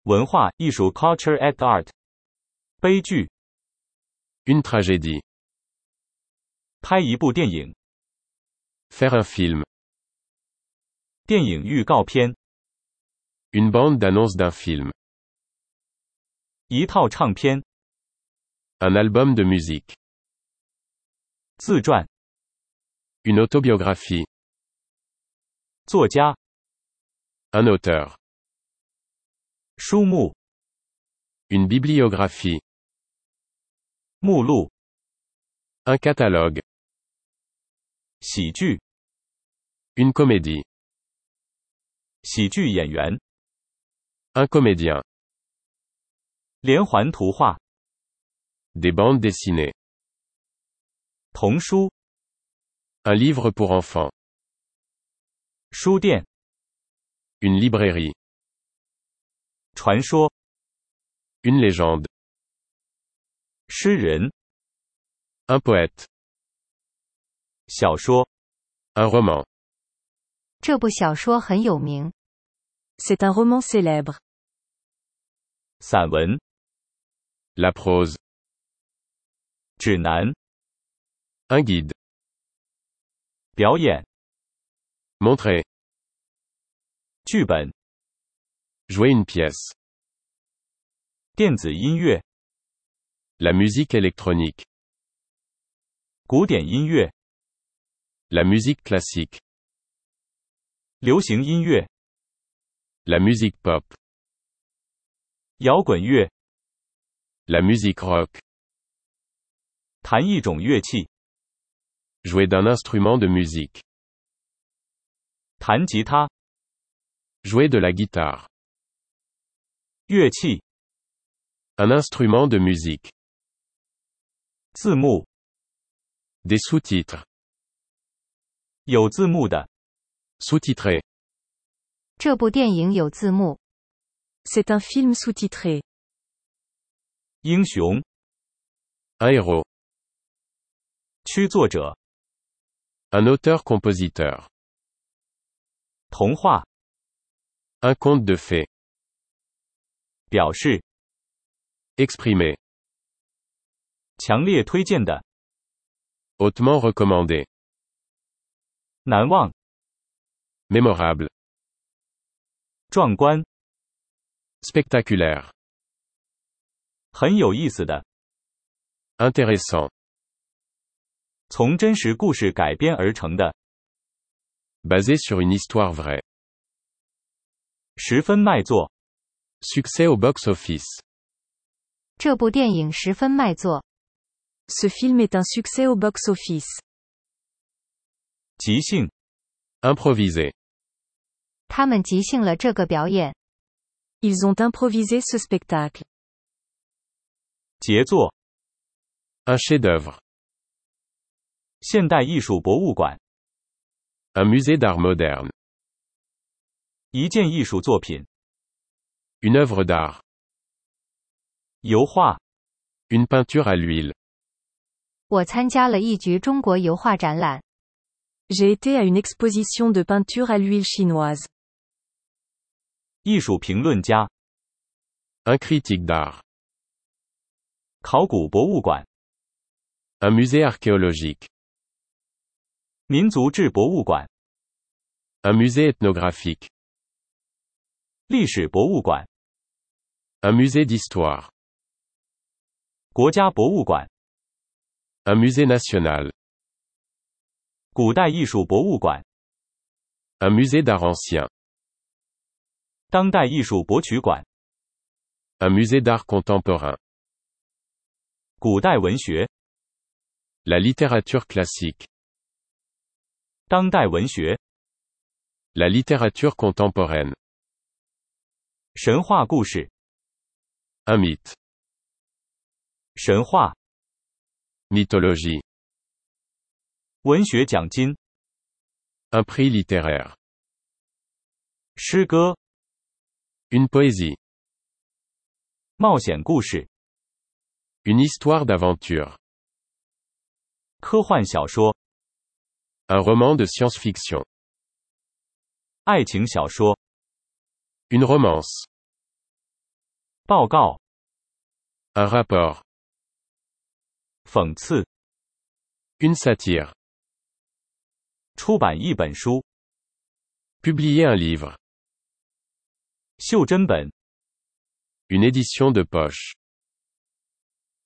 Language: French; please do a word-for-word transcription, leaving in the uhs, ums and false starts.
文化艺术 culture and art。悲剧 Une tragédie. 拍一部电影 Faire un film. 电影预告片 Une bande d'annonce d'un film. 一套唱片 Un album de musique. 自传 Une autobiographie. 作家 Un auteur. 书目 Une bibliographie. 目录 Un catalogue. 喜剧 Une comédie. 喜剧演员 Un comédien. 连环图画 Des bandes dessinées. 童书 Un livre pour enfants. 书店 Une librairie. 传说 Une légende. 诗人 Un poète. 小说 Un roman. 这部小说很有名。 C'est un roman célèbre. 散文 La prose. 指南 Un guide. 表演 Montrer. 剧本 Jouer une pièce. 电子音乐 La musique électronique. 古典音乐 La musique classique. 流行音乐 La musique pop. 摇滚乐 La musique rock. 弹一种乐器 Jouer d'un instrument de musique. 弹吉他 Jouer de la guitare. 乐器 Un instrument de musique. 字幕 Des sous-titres. 有字幕的 Sous-titré. 这部电影有字幕。 C'est un film sous-titré. 英雄 Un héros. 曲作者 Un auteur-compositeur. 童话 Un conte de fées. 表示 Exprimer. 强烈推荐的 Hautement recommandé. 难忘 Mémorable. 壮观 Spectaculaire. 很有意思的 Intéressant. 从真实故事改编而成的 Basé sur une histoire vraie. 十分卖座 Succès au box-office. 这部电影十分卖座。 Ce film est un succès au box-office. 即兴 Improvisé. 他们即兴了这个表演。 Ils ont improvisé ce spectacle. 杰作 Un chef-d'œuvre. 现代艺术博物馆 Un musée d'art moderne. 一件艺术作品 Une œuvre d'art. 油画 Une peinture à l'huile. 我参加了一局中国油画展览。 J'ai été à une exposition de peinture à l'huile chinoise. 艺术评论家 Un critique d'art. 考古博物馆 Un musée archéologique. 民族志博物馆 Un musée ethnographique. 历史博物馆 Un musée d'histoire. 国家博物馆 Un musée national. 古代艺术博物馆 Un musée d'art ancien. 当代艺术博取馆 Un musée d'art contemporain. 古代文学 La littérature classique. 当代文学 La littérature contemporaine. 神话故事 Un mythe. 神话 Mythologie. 文学奖金 Un prix littéraire. 诗歌 Une poésie. 冒险故事 Une histoire d'aventure. 科幻小说 Un roman de science-fiction. 爱情小说 Une romance. 报告、 Un rapport. 讽刺、 Une satire. 出版一本书、 Publier un livre. 袖珍本、 Une édition de poche.